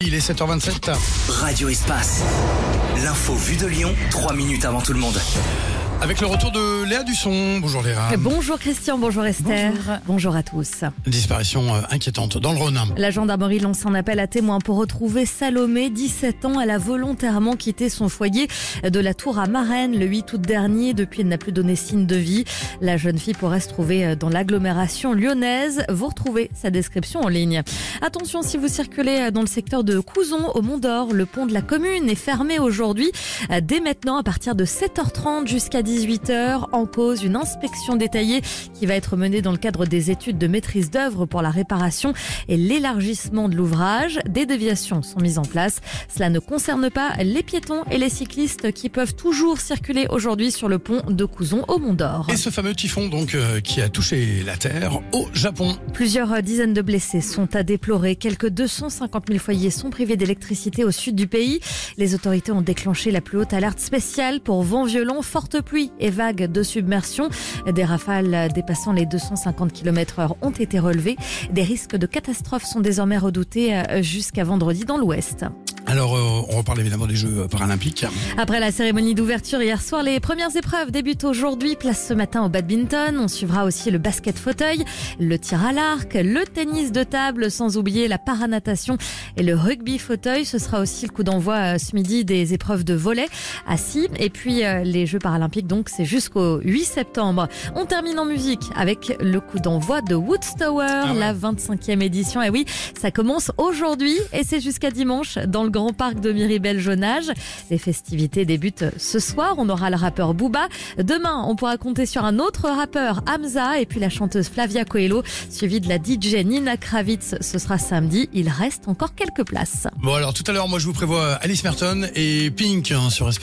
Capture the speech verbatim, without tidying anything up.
Il est sept heures vingt-sept. Radio Espace. L'info vue de Lyon, trois minutes avant tout le monde. Avec le retour de Léa Dusson. Bonjour Léa. Bonjour Christian, bonjour Esther. Bonjour, bonjour à tous. Disparition euh, inquiétante dans le Rhône. La gendarmerie lance un appel à témoins pour retrouver Salomé, dix-sept ans. Elle a volontairement quitté son foyer de la Tour à Marennes le huit août dernier. Depuis, elle n'a plus donné signe de vie. La jeune fille pourrait se trouver dans l'agglomération lyonnaise. Vous retrouvez sa description en ligne. Attention, si vous circulez dans le secteur de Couzon au Mont d'Or, le pont de la commune est fermé aujourd'hui. Dès maintenant, à partir de sept heures trente jusqu'à dix-huit heures, en cause une inspection détaillée qui va être menée dans le cadre des études de maîtrise d'œuvre pour la réparation et l'élargissement de l'ouvrage. Des déviations sont mises en place. Cela ne concerne pas les piétons et les cyclistes qui peuvent toujours circuler aujourd'hui sur le pont de Couzon au Mont d'Or. Et ce fameux typhon donc euh, qui a touché la terre au Japon. Plusieurs dizaines de blessés sont à déplorer. Quelques deux cent cinquante mille foyers sont privés d'électricité au sud du pays. Les autorités ont déclenché la plus haute alerte spéciale pour vent violent, forte pluie et vagues de submersion. Des rafales dépassant les deux cent cinquante kilomètres heure ont été relevées. Des risques de catastrophes sont désormais redoutés jusqu'à vendredi dans l'ouest. Alors, euh, on reparle évidemment des Jeux paralympiques. Après la cérémonie d'ouverture hier soir, les premières épreuves débutent aujourd'hui. Place ce matin au badminton. On suivra aussi le basket fauteuil, le tir à l'arc, le tennis de table, sans oublier la paranatation et le rugby fauteuil. Ce sera aussi le coup d'envoi ce midi des épreuves de volley assis. Et puis, euh, les Jeux paralympiques, donc, c'est jusqu'au huit septembre. On termine en musique avec le coup d'envoi de Woodstower, ah ouais. La vingt-cinquième édition. Et oui, ça commence aujourd'hui et c'est jusqu'à dimanche dans le Grand Parc de Miribel-Jonage. Les festivités débutent ce soir. On aura le rappeur Booba. Demain, on pourra compter sur un autre rappeur, Hamza, et puis la chanteuse Flavia Coelho, suivie de la D J Nina Kravitz. Ce sera samedi. Il reste encore quelques places. Bon, alors tout à l'heure, moi je vous prévois Alice Merton et Pink hein, sur